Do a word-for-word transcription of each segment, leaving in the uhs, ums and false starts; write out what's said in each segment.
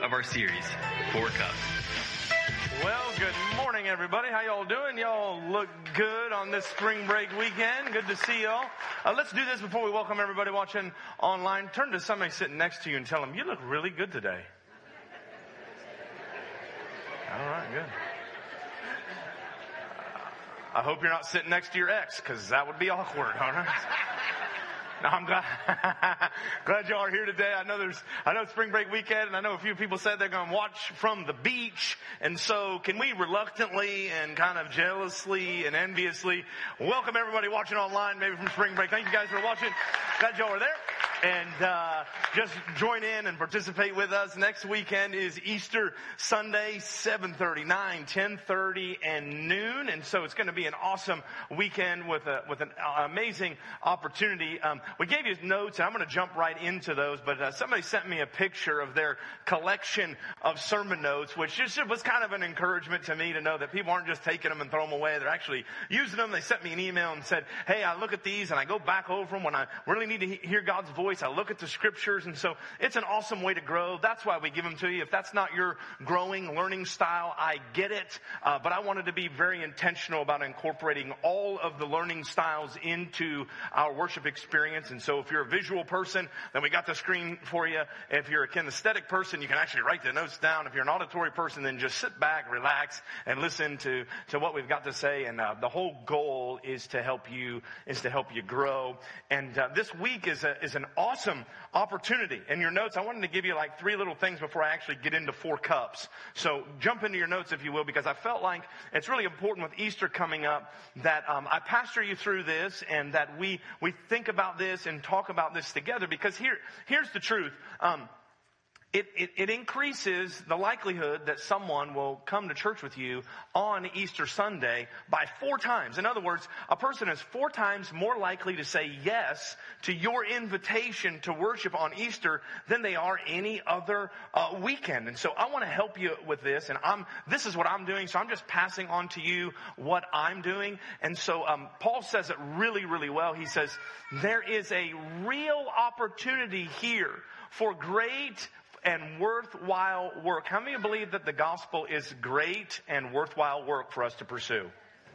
of our series, Four Cups. Well, good morning, everybody. How y'all doing? Y'all look good on this spring break weekend. Good to see y'all. Uh, let's do this before we welcome everybody watching online. Turn to somebody sitting next to you and tell them, you look really good today. All right, good. Uh, I hope you're not sitting next to your ex, because that would be awkward, all right? No, I'm glad, glad y'all are here today. I know there's, I know it's spring break weekend, and I know a few people said they're going to watch from the beach. And so can we reluctantly and kind of jealously and enviously welcome everybody watching online, maybe from spring break. Thank you guys for watching. Glad y'all are there. And uh just join in and participate with us. Next weekend is Easter Sunday, seven thirty, nine, ten thirty, and noon. And so it's going to be an awesome weekend with a with an amazing opportunity. Um, we gave you notes, and I'm going to jump right into those. But uh, somebody sent me a picture of their collection of sermon notes, which just was kind of an encouragement to me to know that people aren't just taking them and throwing them away. They're actually using them. They sent me an email and said, hey, I look at these and I go back over them when I really need to he- hear God's voice. I look at the scriptures, and so it's an awesome way to grow. That's why we give them to you. If that's not your growing, learning style, I get it. Uh, but I wanted to be very intentional about incorporating all of the learning styles into our worship experience. And so if you're a visual person, then we got the screen for you. If you're a kinesthetic person, you can actually write the notes down. If you're an auditory person, then just sit back, relax, and listen to, to what we've got to say. And uh, the whole goal is to help you, is to help you grow. And uh, this week is a, is an awesome opportunity. In your notes, I wanted to give you like three little things before I actually get into four cups. So jump into your notes, if you will, because I felt like it's really important with Easter coming up that um, I pastor you through this, and that we we think about this and talk about this together. Because here here's the truth. Um, It, it, it increases the likelihood that someone will come to church with you on Easter Sunday by four times. In other words, a person is four times more likely to say yes to your invitation to worship on Easter than they are any other uh, weekend. And so I want to help you with this, and I'm this is what I'm doing, so I'm just passing on to you what I'm doing. And so um, Paul says it really, really well. He says, there is a real opportunity here for great and worthwhile work. How many believe that the gospel is great and worthwhile work for us to pursue?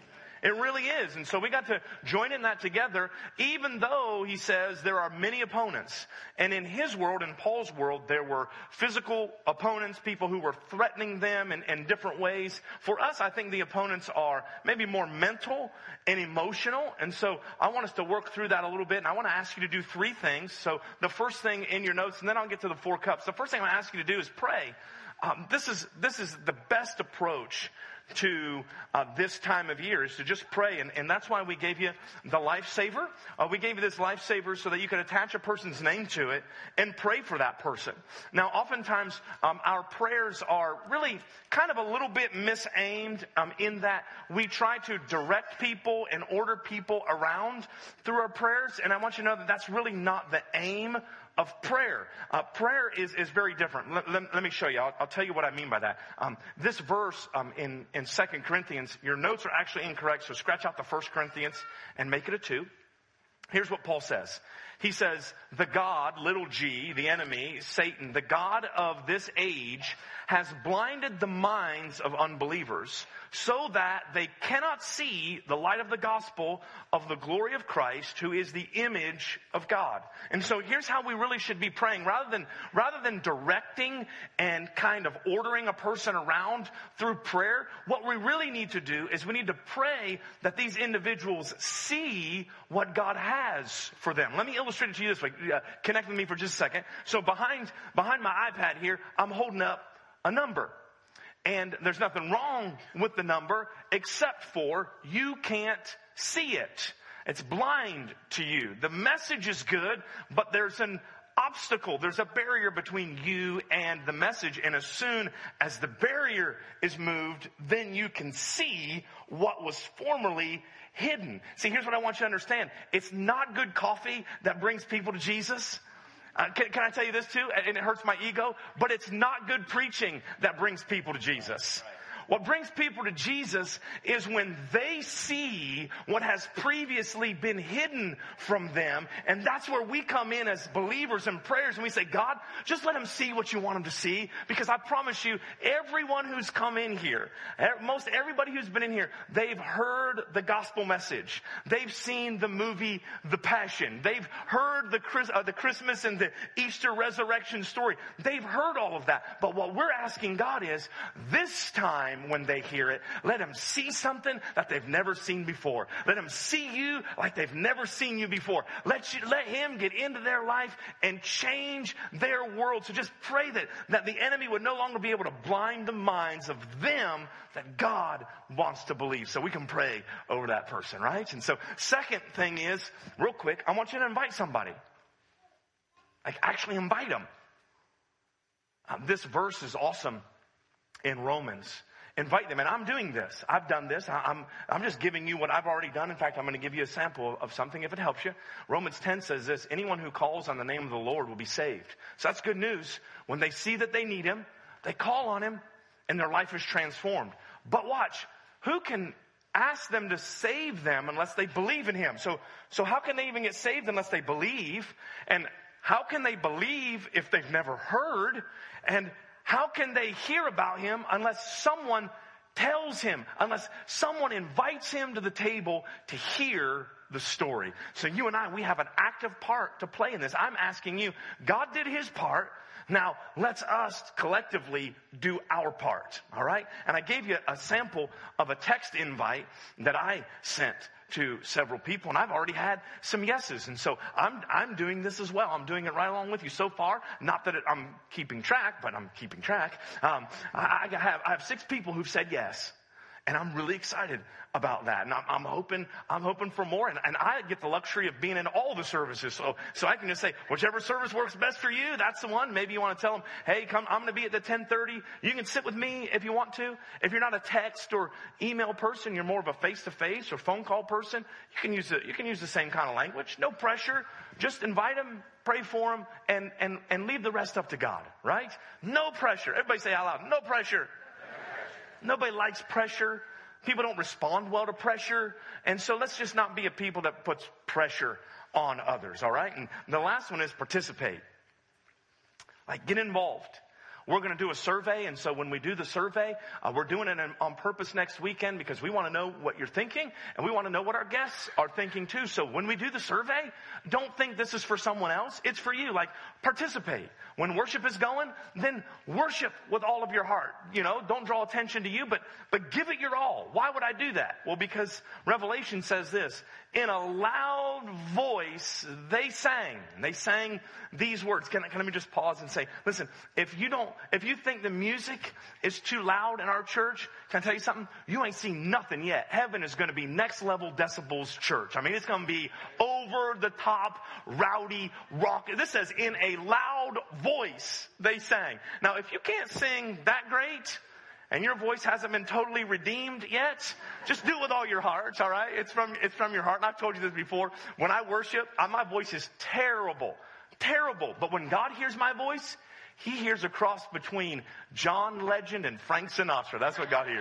It really is. And so we got to join in that together, even though he says there are many opponents. And in his world, in Paul's world, there were physical opponents, people who were threatening them in, in different ways. For us, I think the opponents are maybe more mental and emotional. And so I want us to work through that a little bit. And I want to ask you to do three things. So the first thing in your notes, and then I'll get to the four cups. The first thing I ask you to do is pray. Um, this is, this is the best approach to uh, this time of year, is to just pray. And, and that's why we gave you the Lifesaver. Uh, we gave you this Lifesaver so that you could attach a person's name to it and pray for that person. Now, oftentimes, um, our prayers are really kind of a little bit misaimed um, in that we try to direct people and order people around through our prayers. And I want you to know that that's really not the aim of prayer. Uh, prayer is, is very different. Let, let, let me show you. I'll, I'll tell you what I mean by that. Um, this verse um, in, in Second Corinthians, your notes are actually incorrect, so scratch out the First Corinthians and make it a two. Here's what Paul says. He says, the God, little g, the enemy, Satan, the God of this age, has blinded the minds of unbelievers so that they cannot see the light of the gospel of the glory of Christ, who is the image of God. And so here's how we really should be praying. Rather than, rather than directing and kind of ordering a person around through prayer, what we really need to do is we need to pray that these individuals see what God has for them. Let me illustrate it to you this way. Uh, connect with me for just a second. So behind, behind my iPad here, I'm holding up a number. And there's nothing wrong with the number except for you can't see it. It's blind to you. The message is good, but there's an obstacle. There's a barrier between you and the message. And as soon as the barrier is moved, then you can see what was formerly hidden. See, here's what I want you to understand. It's not good coffee that brings people to Jesus. Uh, can, can I tell you this too? And it hurts my ego, but it's not good preaching that brings people to Jesus. What brings people to Jesus is when they see what has previously been hidden from them. And that's where we come in as believers and prayers and we say, God, just let them see what you want them to see. Because I promise you, everyone who's come in here, most everybody who's been in here, they've heard the gospel message. They've seen the movie The Passion. They've heard the, Chris, uh, the Christmas and the Easter resurrection story. They've heard all of that. But what we're asking God is, this time, when they hear it, let them see something that they've never seen before. Let them see you like they've never seen you before. Let you, let him get into their life and change their world. So just pray that, that the enemy would no longer be able to blind the minds of them that God wants to believe. So we can pray over that person, right? And so second thing is, real quick, I want you to invite somebody. Like actually invite them. Uh, this verse is awesome in Romans. Invite them. And I'm doing this. I've done this. I, I'm, I'm just giving you what I've already done. In fact, I'm going to give you a sample of something if it helps you. Romans ten says this: anyone who calls on the name of the Lord will be saved. So that's good news. When they see that they need him, they call on him and their life is transformed. But watch, who can ask them to save them unless they believe in him? So, so how can they even get saved unless they believe? And how can they believe if they've never heard? And how can they hear about him unless someone tells him, unless someone invites him to the table to hear the story? So you and I, we have an active part to play in this. I'm asking you, God did his part. Now, let's us collectively do our part, all right? And I gave you a sample of a text invite that I sent to several people, and I've already had some yeses. And so I'm I'm doing this as well. I'm doing it right along with you so far. Not that it, I'm keeping track, but I'm keeping track. Um, I, I have I have six people who've said yes. And I'm really excited about that. And I'm, I'm hoping, I'm hoping for more. And, and I get the luxury of being in all the services. So, so I can just say, whichever service works best for you, that's the one. Maybe you want to tell them, hey, come, I'm going to be at the ten thirty. You can sit with me if you want to. If you're not a text or email person, you're more of a face-to-face or phone call person, you can use the, you can use the same kind of language. No pressure. Just invite them, pray for them, and, and, and leave the rest up to God, right? No pressure. Everybody say out loud, no pressure. Nobody likes pressure. People don't respond well to pressure. And so let's just not be a people that puts pressure on others, all right? And the last one is participate. Like, get involved. We're going to do a survey, and so when we do the survey, uh, we're doing it on purpose next weekend because we want to know what you're thinking, and we want to know what our guests are thinking too. So when we do the survey, don't think this is for someone else. It's for you. Like, participate. When worship is going, then worship with all of your heart. You know, don't draw attention to you, but but give it your all. Why would I do that? Well, because Revelation says this: in a loud voice, they sang. They sang these words. Can, can let me just pause and say, listen, if you don't, if you think the music is too loud in our church, can I tell you something? You ain't seen nothing yet. Heaven is going to be next level decibels church. I mean, it's going to be over the top, rowdy, rock. This says in a loud voice they sang. Now, if you can't sing that great, and your voice hasn't been totally redeemed yet, just do it with all your hearts, all right? It's from, it's from your heart. And I've told you this before. When I worship, I, my voice is terrible, terrible. But when God hears my voice, he hears a cross between John Legend and Frank Sinatra. That's what God hears.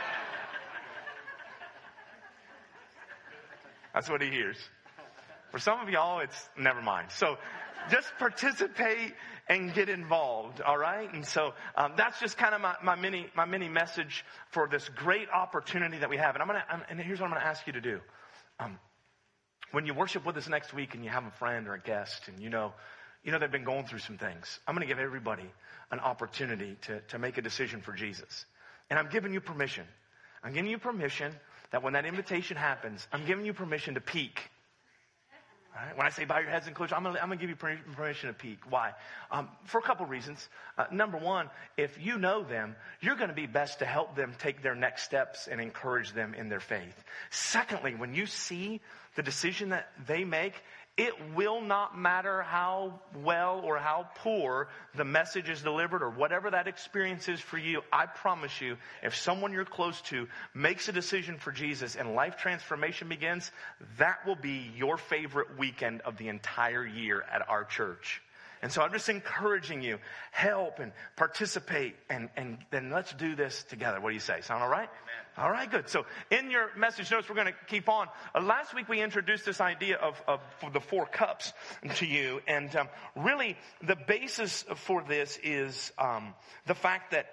That's what he hears. For some of y'all, it's never mind. So just participate and get involved, all right? And so um, that's just kind of my, my mini my mini message for this great opportunity that we have. And I'm gonna I'm, and here's what I'm gonna ask you to do. Um, when you worship with us next week, and you have a friend or a guest, and you know, you know they've been going through some things, I'm gonna give everybody an opportunity to to make a decision for Jesus. And I'm giving you permission. I'm giving you permission that when that invitation happens, I'm giving you permission to peek. All right? When I say bow your heads and close, I'm going to give you permission to peek. Why? Um, for a couple reasons. Uh, number one, if you know them, you're going to be best to help them take their next steps and encourage them in their faith. Secondly, when you see the decision that they make, it will not matter how well or how poor the message is delivered or whatever that experience is for you. I promise you, if someone you're close to makes a decision for Jesus and life transformation begins, that will be your favorite weekend of the entire year at our church. And so I'm just encouraging you, help and participate, and, and then let's do this together. What do you say? Sound all right? Amen. All right, good. So in your message notes, we're going to keep on. Uh, last week we introduced this idea of, of the four cups to you. And um, really the basis for this is um, the fact that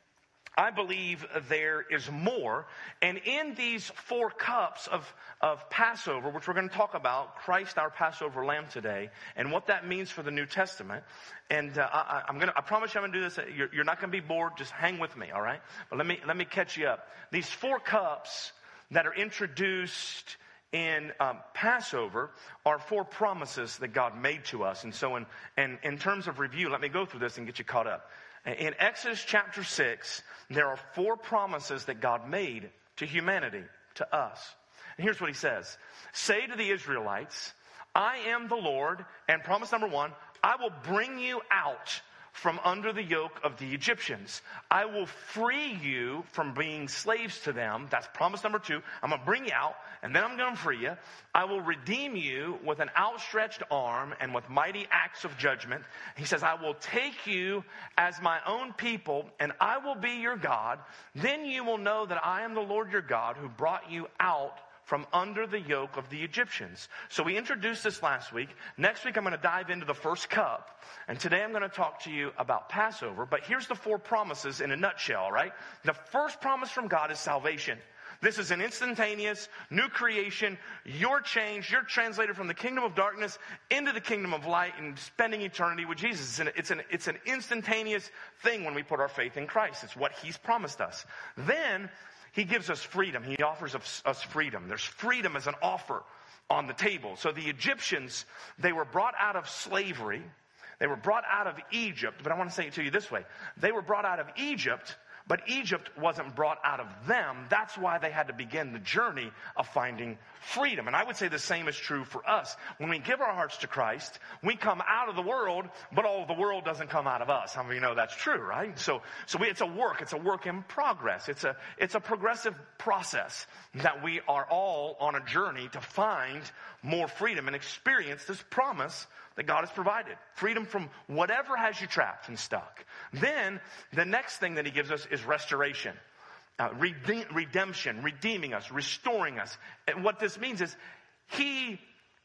I believe there is more. And in these four cups of, of Passover, which we're going to talk about, Christ our Passover Lamb today, and what that means for the New Testament. And uh, I, I'm going to, I promise you I'm going to do this. You're, you're not going to be bored. Just hang with me, all right? But let me, let me catch you up. These four cups that are introduced in um, Passover are four promises that God made to us. And so in, in, in terms of review, let me go through this and get you caught up. In Exodus chapter six, there are four promises that God made to humanity, to us. And here's what he says. Say to the Israelites, I am the Lord, and promise number one, I will bring you out from under the yoke of the Egyptians. I will free you from being slaves to them. That's promise number two. I'm going to bring you out, and then I'm going to free you. I will redeem you with an outstretched arm and with mighty acts of judgment. He says, I will take you as my own people, and I will be your God. Then you will know that I am the Lord your God who brought you out from under the yoke of the Egyptians. So we introduced this last week. Next week I'm going to dive into the first cup. And today I'm going to talk to you about Passover. But here's the four promises in a nutshell, right? The first promise from God is salvation. This is an instantaneous new creation. You're changed. You're translated from the kingdom of darkness into the kingdom of light and spending eternity with Jesus. It's an, it's an, it's an instantaneous thing when we put our faith in Christ. It's what he's promised us. Then he gives us freedom. He offers us, us freedom. There's freedom as an offer on the table. So the Egyptians, they were brought out of slavery. They were brought out of Egypt. But I want to say it to you this way. They were brought out of Egypt, but Egypt wasn't brought out of them. That's why they had to begin the journey of finding freedom. And I would say the same is true for us. When we give our hearts to Christ, we come out of the world, but all of the world doesn't come out of us. How many of you know that's true, right? So, so we, it's a work. It's a work in progress. It's a, it's a progressive process that we are all on a journey to find more freedom and experience this promise that God has provided. Freedom from whatever has you trapped and stuck. Then, the next thing that he gives us is restoration. Uh, rede- redemption, redeeming us, restoring us. And what this means is he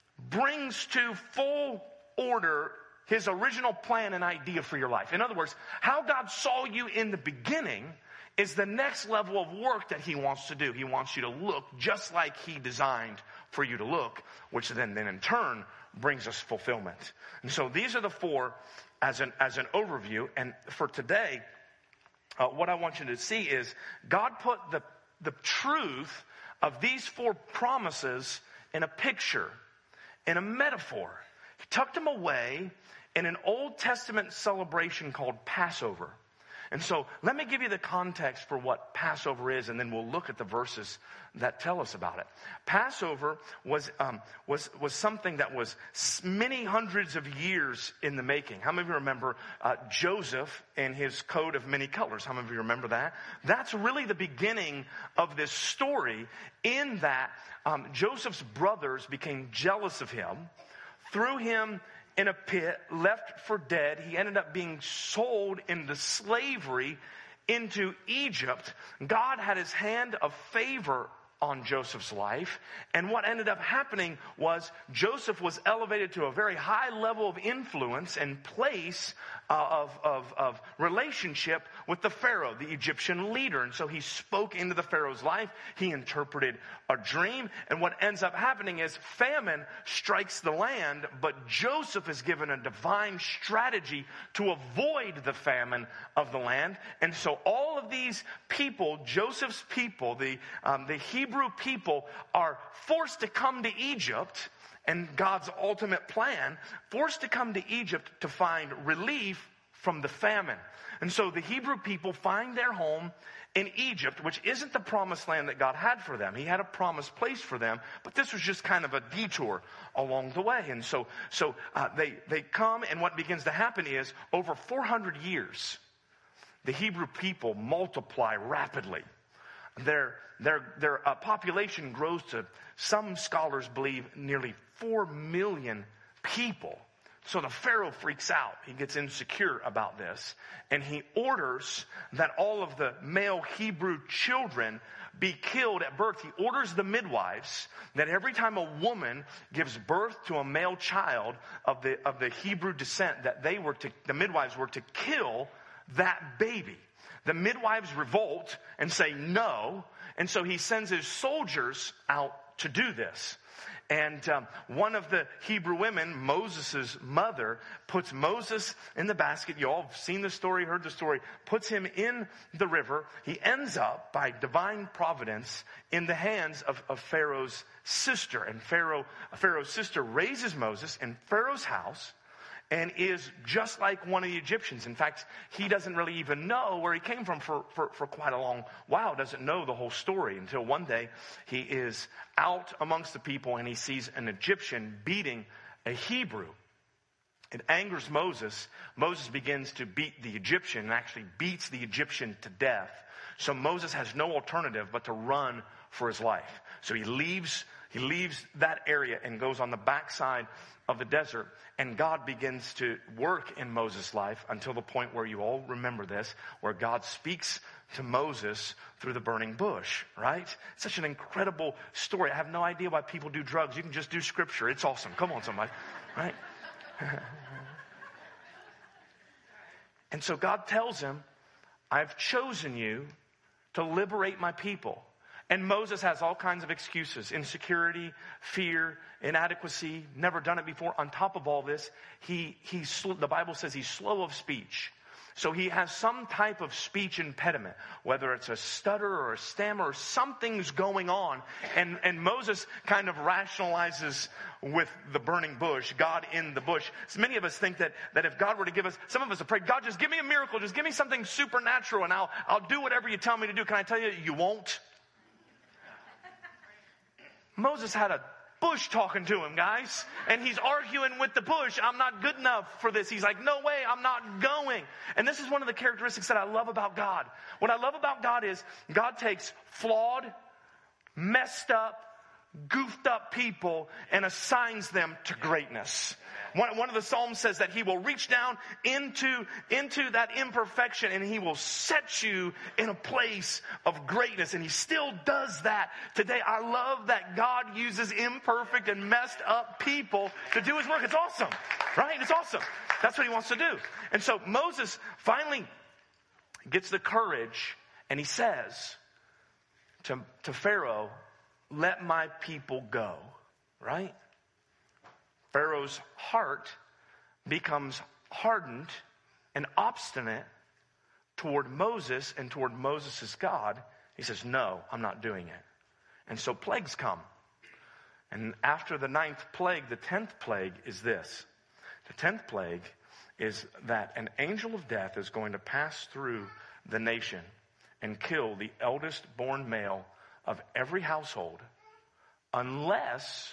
brings to full order his original plan and idea for your life. In other words, how God saw you in the beginning is the next level of work that he wants to do. He wants you to look just like he designed for you to look, which then, then in turn brings us fulfillment. And so these are the four as an, as an overview. And for today, uh, what I want you to see is God put the, the truth of these four promises in a picture, in a metaphor. He tucked them away in an Old Testament celebration called Passover. And so let me give you the context for what Passover is, and then we'll look at the verses that tell us about it. Passover was um, was was something that was many hundreds of years in the making. How many of you remember uh, Joseph and his coat of many colors? How many of you remember that? That's really the beginning of this story, in that um, Joseph's brothers became jealous of him, threw him in a pit, left for dead. He ended up being sold into slavery into Egypt. God had his hand of favor on Joseph's life. And what ended up happening was Joseph was elevated to a very high level of influence and place uh, of, of, of relationship with the Pharaoh, the Egyptian leader. And so he spoke into the Pharaoh's life. He interpreted a dream. And what ends up happening is famine strikes the land, but Joseph is given a divine strategy to avoid the famine of the land. And so all of these people, Joseph's people, the, um, the Hebrew people, are forced to come to Egypt, and God's ultimate plan, forced to come to Egypt to find relief from the famine. And so the Hebrew people find their home in Egypt, which isn't the promised land that God had for them. He had a promised place for them, but this was just kind of a detour along the way. And so, so uh, they, they come, and what begins to happen is, over four hundred years, the Hebrew people multiply rapidly. Their, their, their uh, population grows to, some scholars believe, nearly four million people. So the Pharaoh freaks out. He gets insecure about this. And he orders that all of the male Hebrew children be killed at birth. He orders the midwives that every time a woman gives birth to a male child of the, of the Hebrew descent, that they were to, the midwives were to kill that baby. The midwives revolt and say no. And so he sends his soldiers out to do this. And um, one of the Hebrew women, Moses' mother, puts Moses in the basket. You all have seen the story, heard the story. Puts him in the river. He ends up, by divine providence, in the hands of, of Pharaoh's sister. And Pharaoh, Pharaoh's sister raises Moses in Pharaoh's house and is just like one of the Egyptians. In fact, he doesn't really even know where he came from for, for, for quite a long while, doesn't know the whole story, until one day he is out amongst the people and he sees an Egyptian beating a Hebrew. It angers Moses. Moses begins to beat the Egyptian and actually beats the Egyptian to death. So Moses has no alternative but to run for his life. So he leaves, he leaves that area and goes on the backside of the desert, and God begins to work in Moses' life until the point where you all remember this, where God speaks to Moses through the burning bush, right? Such an incredible story. I have no idea why people do drugs. You can just do scripture. It's awesome. Come on, somebody, right? And so God tells him, I've chosen you to liberate my people. And Moses has all kinds of excuses: insecurity, fear, inadequacy, never done it before. On top of all this, he, he's, the Bible says he's slow of speech. So he has some type of speech impediment, whether it's a stutter or a stammer or something's going on. And, and Moses kind of rationalizes with the burning bush, God in the bush. So many of us think that, that if God were to give us, some of us have prayed, God, just give me a miracle. Just give me something supernatural and I'll, I'll do whatever you tell me to do. Can I tell you, you won't? Moses had a bush talking to him, guys. And he's arguing with the bush. I'm not good enough for this. He's like, no way, I'm not going. And this is one of the characteristics that I love about God. What I love about God is God takes flawed, messed up, goofed up people and assigns them to greatness. One, one of the Psalms says that he will reach down into, into that imperfection and he will set you in a place of greatness. And he still does that today. I love that God uses imperfect and messed up people to do his work. It's awesome, right? It's awesome. That's what he wants to do. And so Moses finally gets the courage and he says to, to Pharaoh, let my people go, right? Pharaoh's heart becomes hardened and obstinate toward Moses and toward Moses' God. He says, no, I'm not doing it. And so plagues come. And after the ninth plague, the tenth plague is this. The tenth plague is that an angel of death is going to pass through the nation and kill the eldest born male of every household, unless,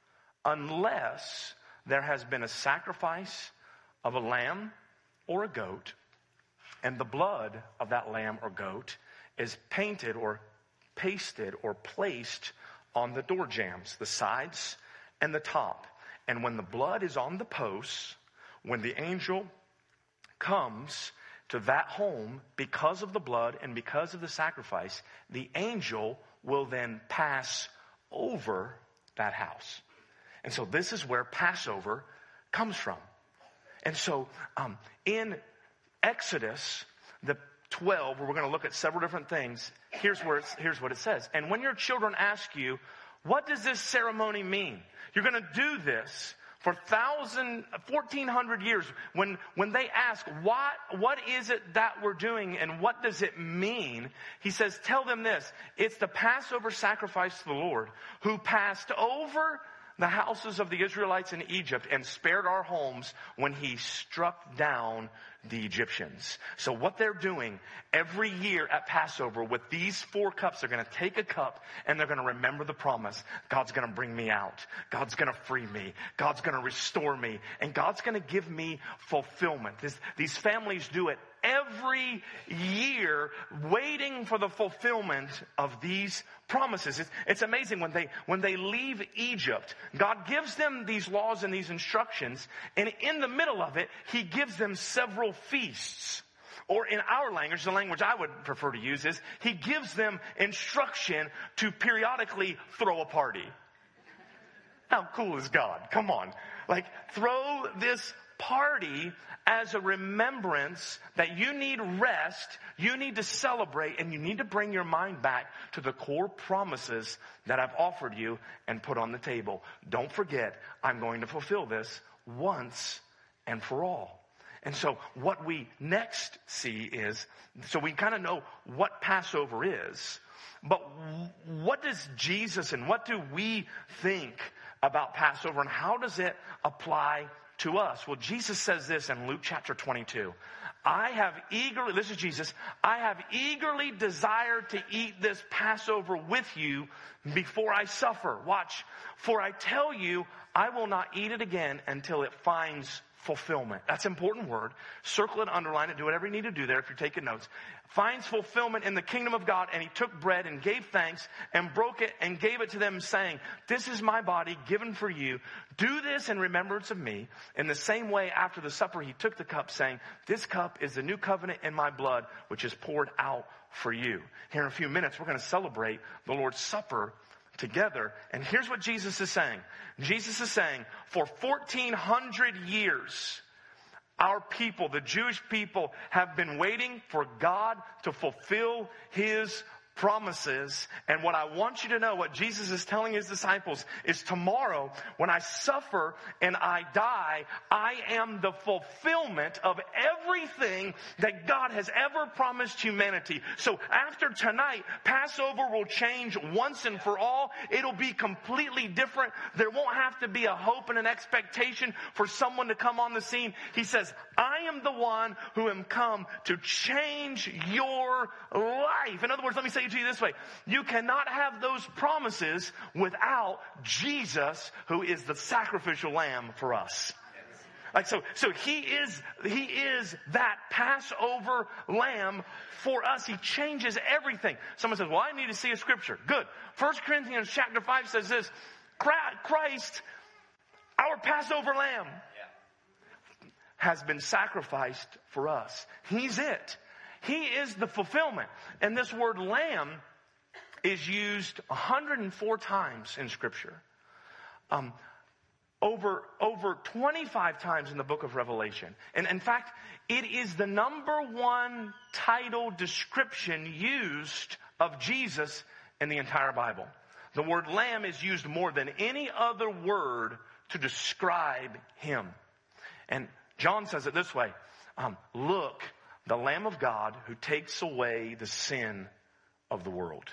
unless there has been a sacrifice of a lamb or a goat, and the blood of that lamb or goat is painted or pasted or placed on the door jambs, the sides and the top. And when the blood is on the posts, when the angel comes to that home, because of the blood and because of the sacrifice, the angel will then pass over that house. And so this is where Passover comes from. And so um, in Exodus, the twelve, where we're going to look at several different things, here's where it's, here's what it says. And when your children ask you, what does this ceremony mean? You're going to do this for thousand, fourteen hundred years. When, when they ask, what, what is it that we're doing and what does it mean? He says, tell them this. It's the Passover sacrifice to the Lord, who passed over the houses of the Israelites in Egypt and spared our homes when he struck down the Egyptians. So what they're doing every year at Passover with these four cups, they're going to take a cup and they're going to remember the promise. God's going to bring me out. God's going to free me. God's going to restore me. And God's going to give me fulfillment. This, these families do it every year waiting for the fulfillment of these promises. It's, it's amazing when they, when they leave Egypt, God gives them these laws and these instructions, and in the middle of it, He gives them several feasts. Or in our language, the language I would prefer to use is, He gives them instruction to periodically throw a party. How cool is God? Come on. Like, throw this party as a remembrance that you need rest, you need to celebrate, and you need to bring your mind back to the core promises that I've offered you and put on the table. Don't forget, I'm going to fulfill this once and for all. And so what we next see is, so we kind of know what Passover is, but what does Jesus and what do we think about Passover and how does it apply to us? Well, Jesus says this in Luke chapter twenty-two. I have eagerly, this is Jesus, I have eagerly desired to eat this Passover with you before I suffer. Watch, for I tell you, I will not eat it again until it finds fulfillment. That's an important word. Circle it, underline it, do whatever you need to do there if you're taking notes. Finds fulfillment in the kingdom of God. And He took bread and gave thanks and broke it and gave it to them, saying, this is my body given for you. Do this in remembrance of me. In the same way, after the supper, He took the cup, saying, this cup is the new covenant in my blood, which is poured out for you. Here in a few minutes, we're going to celebrate the Lord's Supper together. And here's what Jesus is saying. Jesus is saying, for fourteen hundred years, our people, the Jewish people, have been waiting for God to fulfill His promises. And what I want you to know, what Jesus is telling His disciples, is tomorrow, when I suffer and I die, I am the fulfillment of everything that God has ever promised humanity. So after tonight, Passover will change once and for all. It'll be completely different. There won't have to be a hope and an expectation for someone to come on the scene. He says, I am the one who am come to change your life. In other words, let me say it to you this way. You cannot have those promises without Jesus, who is the sacrificial lamb for us. Like, so, so he is, he is that Passover lamb for us. He changes everything. Someone says, well, I need to see a scripture. Good. First Corinthians chapter five says this, Christ, our Passover lamb, has been sacrificed for us. He's it. He is the fulfillment. And this word lamb is used one hundred four times in Scripture. Um, over, over twenty-five times in the book of Revelation. And in fact, it is the number one title description used of Jesus in the entire Bible. The word lamb is used more than any other word to describe Him. And John says it this way, um, look, the Lamb of God who takes away the sin of the world.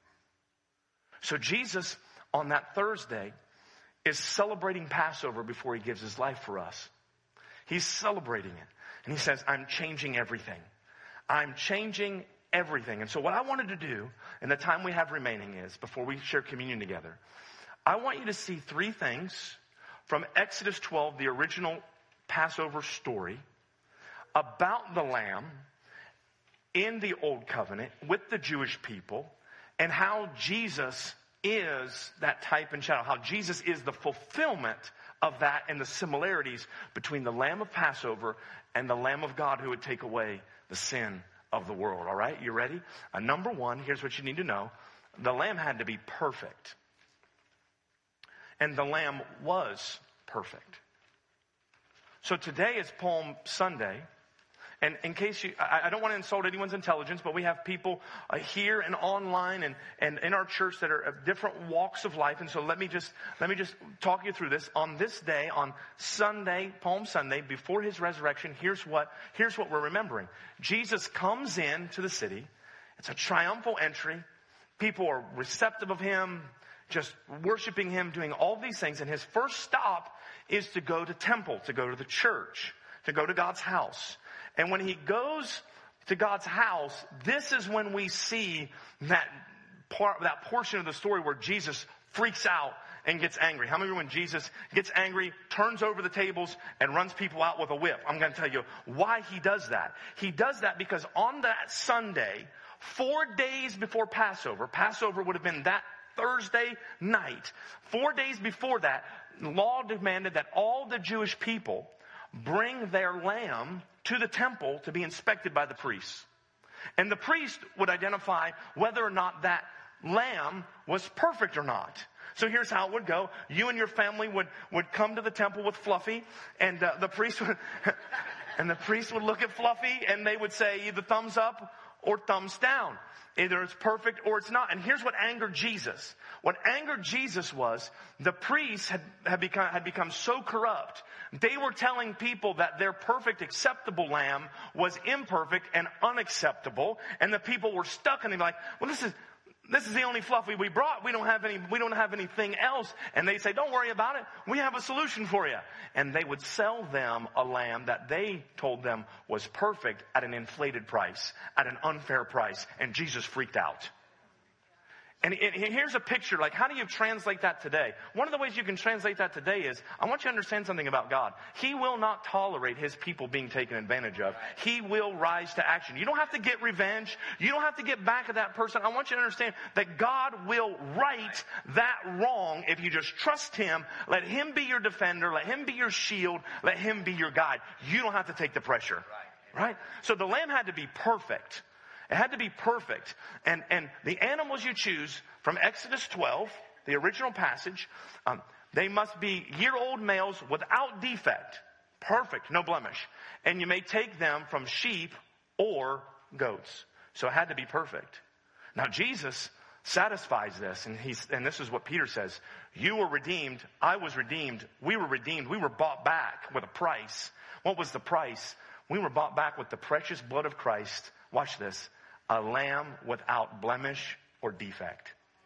So Jesus, on that Thursday, is celebrating Passover before He gives His life for us. He's celebrating it. And He says, I'm changing everything. I'm changing everything. And so what I wanted to do in the time we have remaining is, before we share communion together, I want you to see three things from Exodus twelve, the original Passover story, about the Lamb in the Old Covenant with the Jewish people, and how Jesus is that type and shadow, how Jesus is the fulfillment of that and the similarities between the Lamb of Passover and the Lamb of God who would take away the sin of the world. All right, you ready? Uh, number one, here's what you need to know. The Lamb had to be perfect. And the Lamb was perfect. So today is Palm Sunday. And in case you, I, I don't want to insult anyone's intelligence, but we have people uh, here and online and, and in our church that are of different walks of life. And so let me just, let me just talk you through this. On this day, on Sunday, Palm Sunday, before His resurrection, here's what, here's what we're remembering. Jesus comes in to the city. It's a triumphal entry. People are receptive of Him, just worshiping Him, doing all these things. And His first stop is to go to temple, to go to the church, to go to God's house. And when He goes to God's house, this is when we see that part, that portion of the story where Jesus freaks out and gets angry? How many remember when Jesus gets angry, turns over the tables, and runs people out with a whip? I'm going to tell you why he does that. He does that because on that Sunday, four days before Passover, Passover would have been that Thursday night. Four days before that, the law demanded that all the Jewish people bring their lamb to the temple to be inspected by the priests. And the priest would identify whether or not that lamb was perfect or not. So here's how it would go. You and your family would, would come to the temple with Fluffy, and uh, the priest would, and the priest would look at Fluffy, and they would say either thumbs up or thumbs down. Either it's perfect or it's not. And here's what angered Jesus. What angered Jesus was the priests had, had become, had become so corrupt. They were telling people that their perfect, acceptable lamb was imperfect and unacceptable. And the people were stuck and they're like, well, this is, this is the only Fluffy we brought. We don't have any, we don't have anything else. And they say, don't worry about it. We have a solution for you. And they would sell them a lamb that they told them was perfect at an inflated price, at an unfair price. And Jesus freaked out. And here's a picture, like, how do you translate that today? One of the ways you can translate that today is, I want you to understand something about God. He will not tolerate his people being taken advantage of. He will rise to action. You don't have to get revenge. You don't have to get back at that person. I want you to understand that God will right that wrong if you just trust him. Let him be your defender. Let him be your shield. Let him be your guide. You don't have to take the pressure. Right? So the lamb had to be perfect. It had to be perfect. And, and the animals you choose from Exodus twelve, the original passage, um, they must be year-old males without defect. Perfect, no blemish. And you may take them from sheep or goats. So it had to be perfect. Now Jesus satisfies this, and he's, and this is what Peter says. You were redeemed. I was redeemed. We were redeemed. We were bought back with a price. What was the price? We were bought back with the precious blood of Christ. Watch this. A lamb without blemish or defect.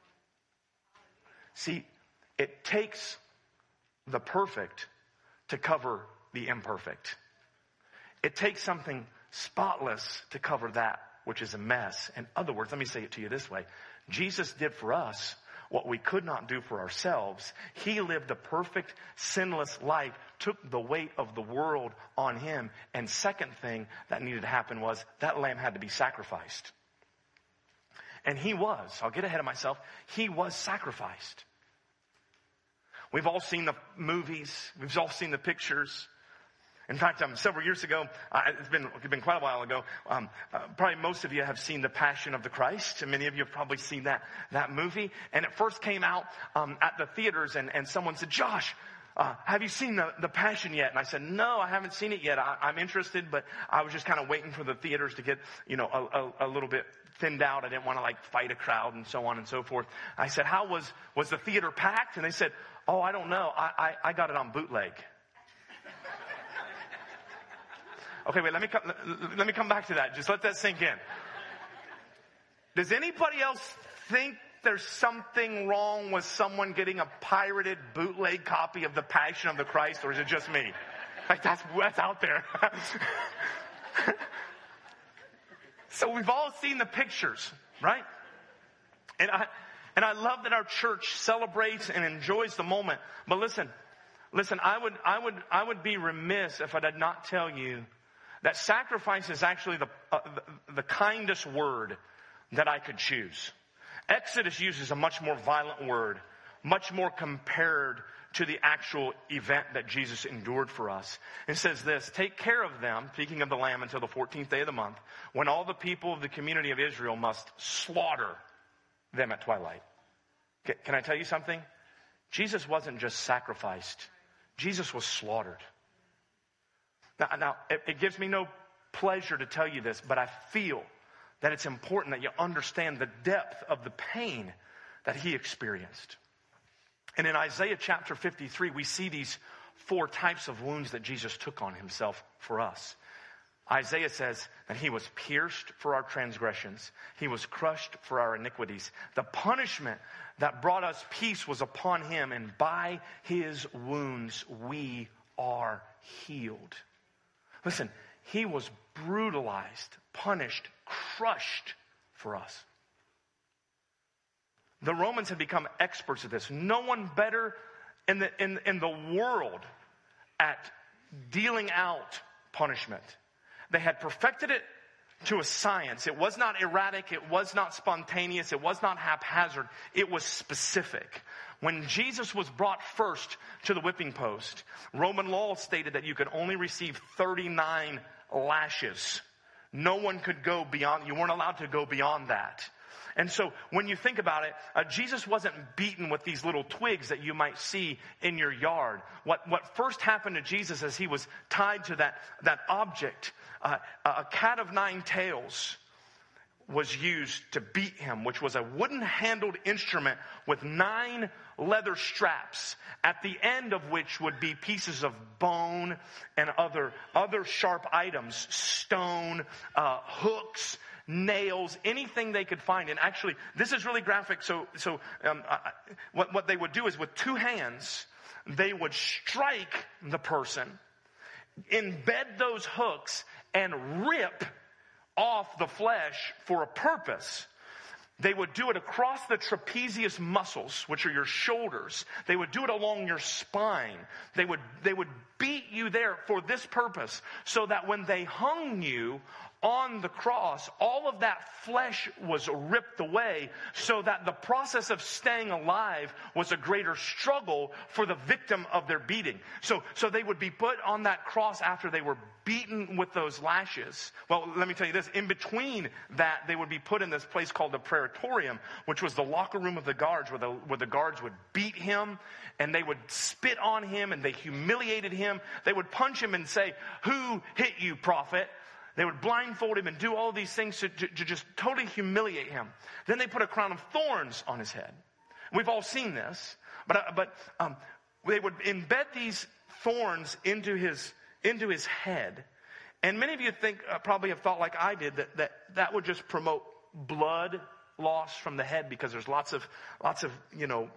See, it takes the perfect to cover the imperfect. It takes something spotless to cover that which is a mess. In other words, let me say it to you this way. Jesus did for us what we could not do for ourselves. He lived a perfect, sinless life, took the weight of the world on him. And second thing that needed to happen was that lamb had to be sacrificed. And he was, I'll get ahead of myself, he was sacrificed. We've all seen the movies. We've all seen the pictures. In fact, um, several years ago, uh, it's been it's been quite a while ago, um, uh, probably most of you have seen The Passion of the Christ. And many of you have probably seen that, that movie. And it first came out um, at the theaters, and, and someone said, Josh, uh, have you seen the, the Passion yet? And I said, no, I haven't seen it yet. I, I'm interested, but I was just kind of waiting for the theaters to get, you know, a, a, a little bit thinned out. I didn't want to like fight a crowd and so on and so forth. I said, how was, was the theater packed? And they said, oh, I don't know. I, I, I got it on bootleg. Okay, wait, let me, come, let me come back to that. Just let that sink in. Does anybody else think there's something wrong with someone getting a pirated bootleg copy of The Passion of the Christ, or is it just me? Like, that's, that's out there. So we've all seen the pictures, right? And I, and I love that our church celebrates and enjoys the moment. But listen, listen, I would, I would, I would be remiss if I did not tell you that sacrifice is actually the, uh, the, the kindest word that I could choose. Exodus uses a much more violent word, much more compared to the actual event that Jesus endured for us. It says this, take care of them, speaking of the lamb, until the fourteenth day of the month, when all the people of the community of Israel must slaughter them at twilight. Can I tell you something? Jesus wasn't just sacrificed. Jesus was slaughtered. Now, now it, it gives me no pleasure to tell you this, but I feel that it's important that you understand the depth of the pain that he experienced. And in Isaiah chapter fifty-three, we see these four types of wounds that Jesus took on himself for us. Isaiah says that he was pierced for our transgressions. He was crushed for our iniquities. The punishment that brought us peace was upon him, and by his wounds we are healed. Listen, he was brutalized, punished, crushed for us. the Romans had become experts at this. No one better in the, in, in the world at dealing out punishment. They had perfected it to a science. It was not erratic. It was not spontaneous. It was not haphazard. It was specific. When Jesus was brought first to the whipping post, Roman law stated that you could only receive thirty-nine lashes. No one could go beyond, you weren't allowed to go beyond that. And so when you think about it, uh, Jesus wasn't beaten with these little twigs that you might see in your yard. What, what first happened to Jesus as he was tied to that, that object, uh, a cat of nine tails was used to beat him, which was a wooden handled instrument with nine leather straps, at the end of which would be pieces of bone and other, other sharp items, stone, uh, hooks, nails, anything they could find. And actually, this is really graphic. So, so um, I, what, what they would do is with two hands, they would strike the person, embed those hooks, and rip off the flesh for a purpose. They would do it across the trapezius muscles, which are your shoulders. They would do it along your spine. They would, they would beat you there for this purpose, so that when they hung you on the cross, all of that flesh was ripped away, so that the process of staying alive was a greater struggle for the victim of their beating. So, so they would be put on that cross after they were beaten with those lashes. Well, let me tell you this. In between that, they would be put in this place called the Praetorium, which was the locker room of the guards, where the, where the guards would beat him, and they would spit on him, and they humiliated him. They would punch him and say, "Who hit you, prophet?" They would blindfold him and do all these things to, to, to just totally humiliate him. Then they put a crown of thorns on his head. We've all seen this. But, uh, but um, they would embed these thorns into his, into his head. And many of you think, uh, probably have thought like I did, that, that that would just promote blood loss from the head, because there's lots of, lots of, you know,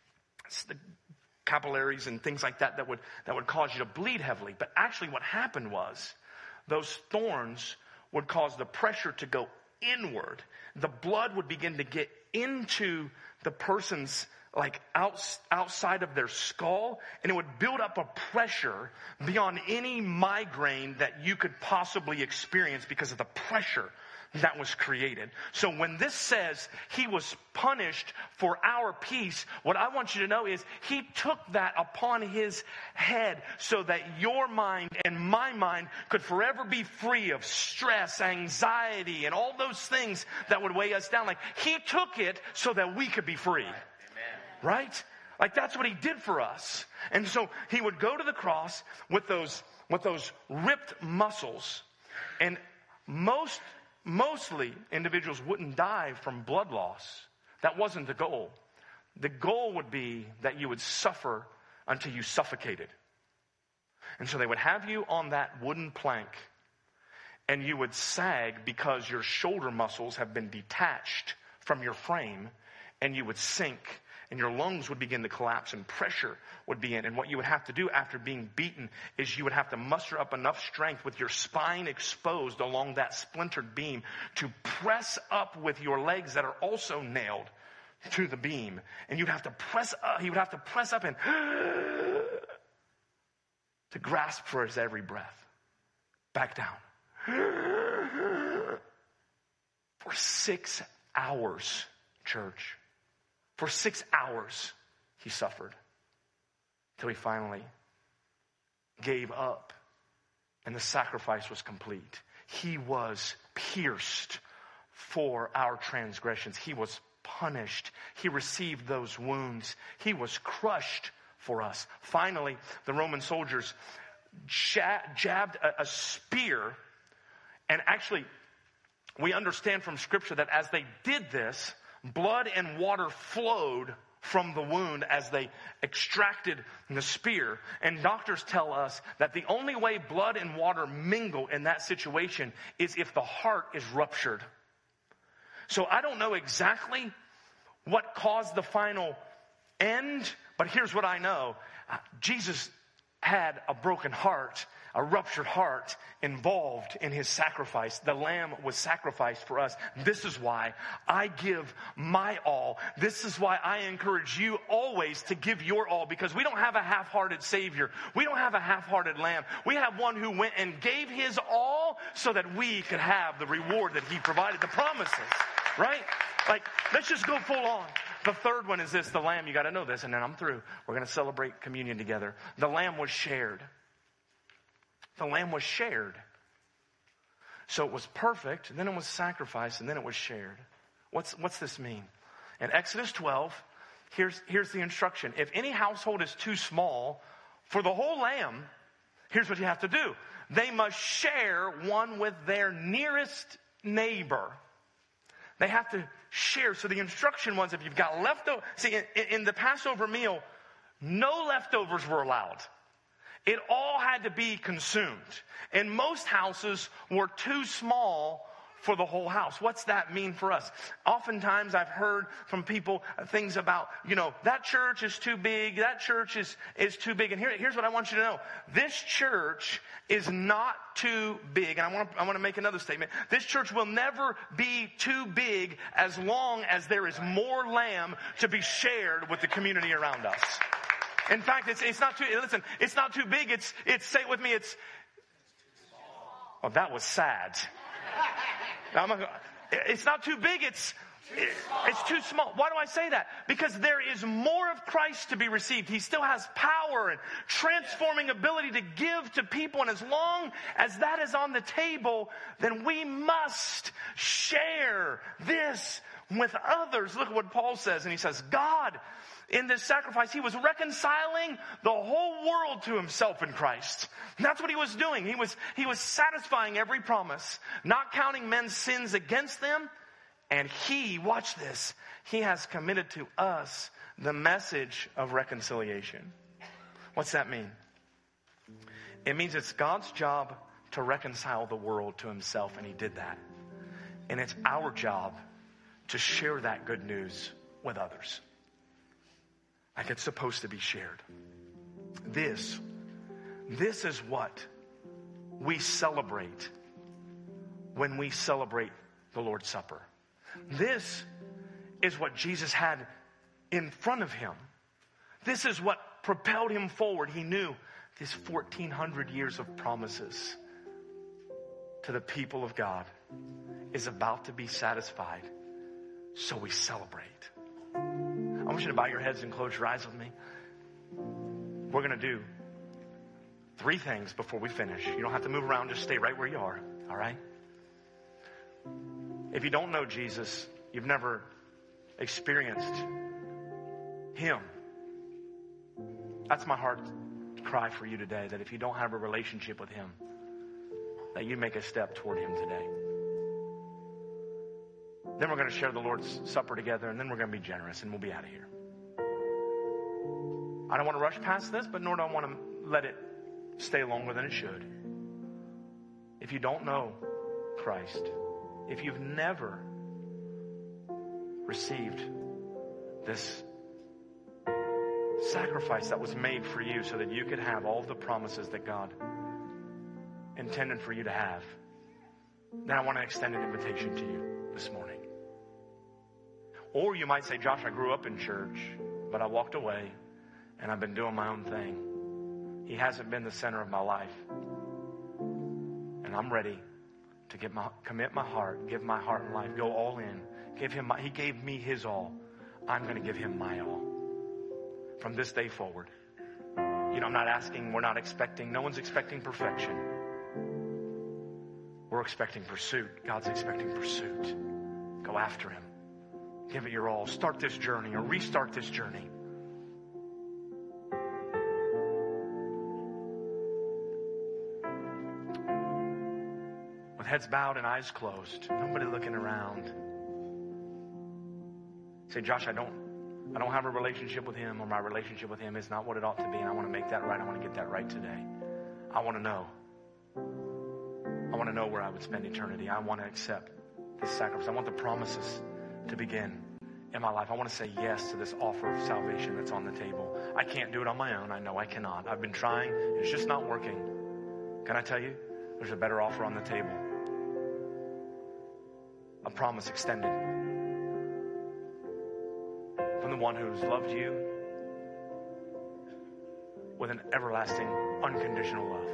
capillaries and things like that that would, that would cause you to bleed heavily. But actually what happened was, those thorns would cause the pressure to go inward. The blood would begin to get into the person's, like, out, outside of their skull, and it would build up a pressure beyond any migraine that you could possibly experience because of the pressure that was created. So when this says he was punished for our peace, what I want you to know is he took that upon his head so that your mind and my mind could forever be free of stress, anxiety, and all those things that would weigh us down. Like, he took it so that we could be free. Amen. Right? Like, that's what he did for us. And so he would go to the cross with those, with those ripped muscles, and most Mostly, individuals wouldn't die from blood loss. That wasn't the goal. The goal would be that you would suffer until you suffocated. And so they would have you on that wooden plank, and you would sag because your shoulder muscles have been detached from your frame, and you would sink, and your lungs would begin to collapse, and pressure would be in. And what you would have to do after being beaten is you would have to muster up enough strength with your spine exposed along that splintered beam to press up with your legs that are also nailed to the beam. And you'd have to press up, he would have to press up and to grasp for his every breath. Back down. For six hours, church. For six hours, he suffered till he finally gave up, and the sacrifice was complete. He was pierced for our transgressions. He was punished. He received those wounds. He was crushed for us. Finally, the Roman soldiers jabbed a, a spear, and actually, we understand from Scripture that as they did this, blood and water flowed from the wound as they extracted the spear. And doctors tell us that the only way blood and water mingle in that situation is if the heart is ruptured. So I don't know exactly what caused the final end, but here's what I know. Jesus had a broken heart. a ruptured heart involved in his sacrifice. The lamb was sacrificed for us. This is why I give my all. This is why I encourage you always to give your all, because we don't have a half-hearted Savior. We don't have a half-hearted lamb. We have one who went and gave his all so that we could have the reward that he provided, the promises, right? Like, let's just go full on. The third one is this, the lamb. You got to know this, and then I'm through. We're going to celebrate communion together. The lamb was shared. The lamb was shared. So it was perfect, and then it was sacrificed, and then it was shared. What's, what's this mean? In Exodus twelve, here's, here's the instruction. If any household is too small for the whole lamb, here's what you have to do. They must share one with their nearest neighbor. They have to share. So the instruction was, if you've got leftover, see, in, in the Passover meal, no leftovers were allowed. It all had to be consumed. And most houses were too small for the whole house. What's that mean for us? Oftentimes I've heard from people things about, you know, that church is too big, that church is, is too big. And here, here's what I want you to know. This church is not too big. And I want to, I want to make another statement. This church will never be too big as long as there is more lamb to be shared with the community around us. In fact, it's, it's not too, listen, it's not too big. It's, it's, say it with me, it's, oh, that was sad. Now, I'm not, it's not too big, it's, it's too small. Why do I say that? Because there is more of Christ to be received. He still has power and transforming ability to give to people. And as long as that is on the table, then we must share this with others. Look at what Paul says. And he says, God, in this sacrifice, he was reconciling the whole world to himself in Christ. And that's what he was doing. He was, he was satisfying every promise, not counting men's sins against them. And he, watch this, he has committed to us the message of reconciliation. What's that mean? It means it's God's job to reconcile the world to himself, and he did that. And it's our job to share that good news with others. Like it's supposed to be shared. This, this is what we celebrate when we celebrate the Lord's Supper. This is what Jesus had in front of him. This is what propelled him forward. He knew these fourteen hundred years of promises to the people of God is about to be satisfied. So we celebrate. I want you to bow your heads and close your eyes with me. We're going to do three things before we finish. You don't have to move around. Just stay right where you are. All right? If you don't know Jesus, you've never experienced him. That's my heart cry for you today, that if you don't have a relationship with him, that you make a step toward him today. Then we're going to share the Lord's Supper together, and then we're going to be generous, and we'll be out of here. I don't want to rush past this, but nor do I want to let it stay longer than it should. If you don't know Christ, if you've never received this sacrifice that was made for you so that you could have all of the promises that God intended for you to have, then I want to extend an invitation to you this morning. Or you might say, Josh, I grew up in church, but I walked away and I've been doing my own thing. He hasn't been the center of my life. And I'm ready to give my, commit my heart, give my heart and life, go all in. Give him my, he gave me his all. I'm going to give him my all. From this day forward. You know, I'm not asking, we're not expecting, no one's expecting perfection. We're expecting pursuit. God's expecting pursuit. Go after him. Give it your all. Start this journey or restart this journey. With heads bowed and eyes closed, nobody looking around. Say, Josh, I don't, I don't have a relationship with him, or my relationship with him is not what it ought to be, and I want to make that right. I want to get that right today. I want to know. I want to know where I would spend eternity. I want to accept this sacrifice. I want the promises to begin in my life. I want to say yes to this offer of salvation that's on the table. I can't do it on my own. I know I cannot. I've been trying. It's just not working. Can I tell you, there's a better offer on the table. A promise extended from the one who's loved you with an everlasting, unconditional love.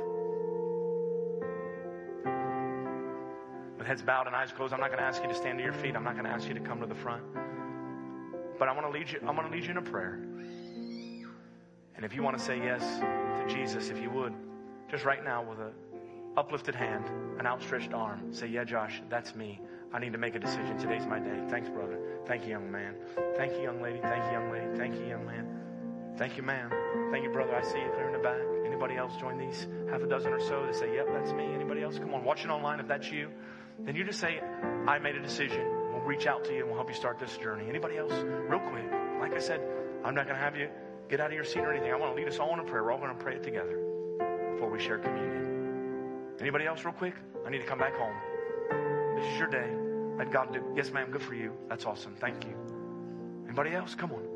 With heads bowed and eyes closed, I'm not going to ask you to stand to your feet. I'm not going to ask you to come to the front. But I want to lead you, I'm going to lead you in a prayer. And if you want to say yes to Jesus, if you would, just right now with an uplifted hand, an outstretched arm, say, yeah, Josh, that's me. I need to make a decision. Today's my day. Thanks, brother. Thank you, young man. Thank you, young lady. Thank you, young lady. Thank you, young man. Thank you, ma'am. Thank you, brother. I see you clear in the back. Anybody else join these half a dozen or so that say, yep, that's me? Anybody else? Come on, watching online, if that's you, then you just say, I made a decision. We'll reach out to you and we'll help you start this journey. Anybody else? Real quick. Like I said, I'm not going to have you get out of your seat or anything. I want to lead us all in a prayer. We're all going to pray it together before we share communion. Anybody else real quick? I need to come back home. This is your day. Let God do. Yes, ma'am. Good for you. That's awesome. Thank you. Anybody else? Come on.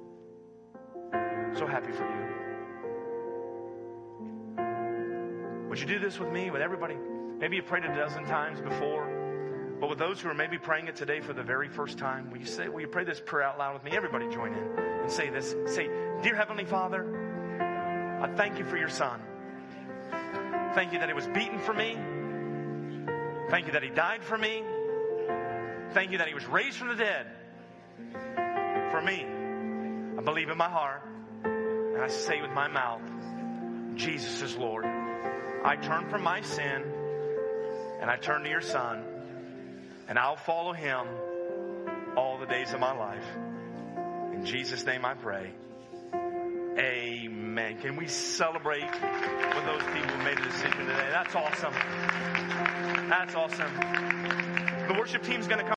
So happy for you. Would you do this with me, with everybody? Maybe you prayed it a dozen times before, but with those who are maybe praying it today for the very first time, will you say, will you pray this prayer out loud with me? Everybody join in and say this. Say, dear Heavenly Father, I thank you for your Son. Thank you that he was beaten for me. Thank you that he died for me. Thank you that he was raised from the dead for me. I believe in my heart and I say with my mouth, Jesus is Lord. I turn from my sin and I turn to your Son, and I'll follow him all the days of my life. In Jesus' name I pray. Amen. Can we celebrate with those people who made a decision today? That's awesome. That's awesome. The worship team's going to come.